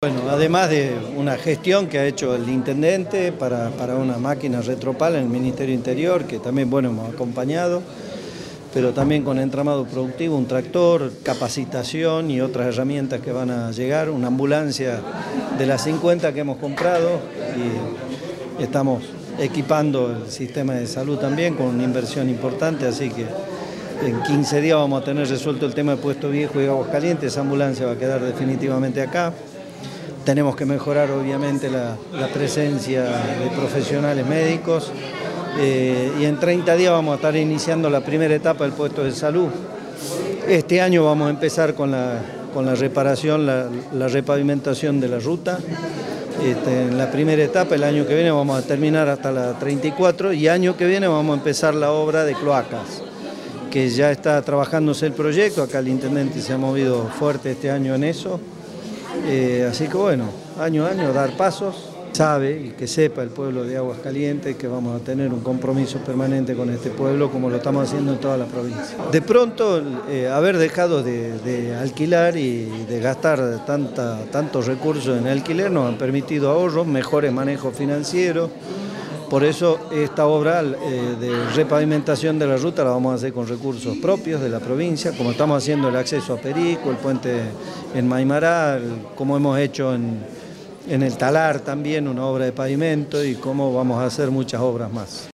Bueno, además de una gestión que ha hecho el intendente para una máquina retropal en el Ministerio Interior, que también, bueno, hemos acompañado, pero también con entramado productivo, un tractor, capacitación y otras herramientas que van a llegar, una ambulancia de las 50 que hemos comprado y estamos equipando el sistema de salud también con una inversión importante, así que en 15 días vamos a tener resuelto el tema de Puesto Viejo y Aguascalientes. Esa ambulancia va a quedar definitivamente acá. Tenemos que mejorar obviamente la presencia de profesionales médicos y en 30 días vamos a estar iniciando la primera etapa del puesto de salud. Este año vamos a empezar con la reparación, la repavimentación de la ruta. En la primera etapa, el año que viene vamos a terminar hasta la 34 y año que viene vamos a empezar la obra de cloacas, que ya está trabajándose el proyecto. Acá el intendente se ha movido fuerte este año en eso. Así que bueno, año a año dar pasos. Sabe y que sepa el pueblo de Aguascalientes que vamos a tener un compromiso permanente con este pueblo como lo estamos haciendo en toda la provincia. De pronto, haber dejado de alquilar y de gastar tantos recursos en alquiler nos han permitido ahorros, mejores manejos financieros. Por eso esta obra de repavimentación de la ruta la vamos a hacer con recursos propios de la provincia, como estamos haciendo el acceso a Perico, el puente en Maimará, como hemos hecho en el Talar también una obra de pavimento y como vamos a hacer muchas obras más.